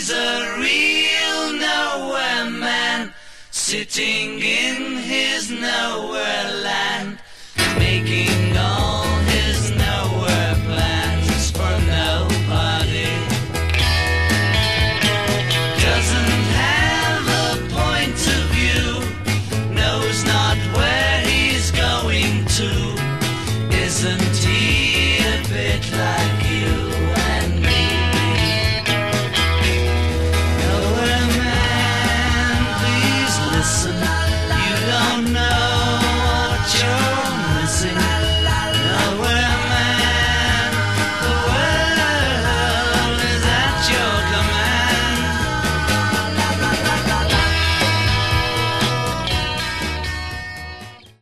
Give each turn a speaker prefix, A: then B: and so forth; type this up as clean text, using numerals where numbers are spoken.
A: He's a real nowhere man, sitting in his nowhere land.